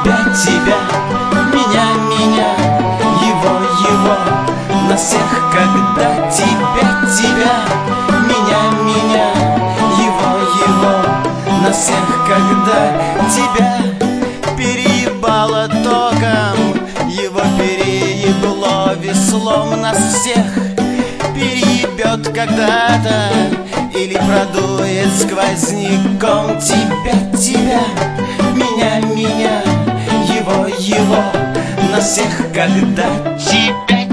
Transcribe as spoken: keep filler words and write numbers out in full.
тебя, тебя, меня, меня, его, его, на всех, когда тебя, тебя, меня, меня, его, его, на всех, когда тебя переебало током, его переебло веслом, нас всех переебет когда-то или продует сквозняком. Тебя, тебя, меня, меня, его, его, на всех, когда тебя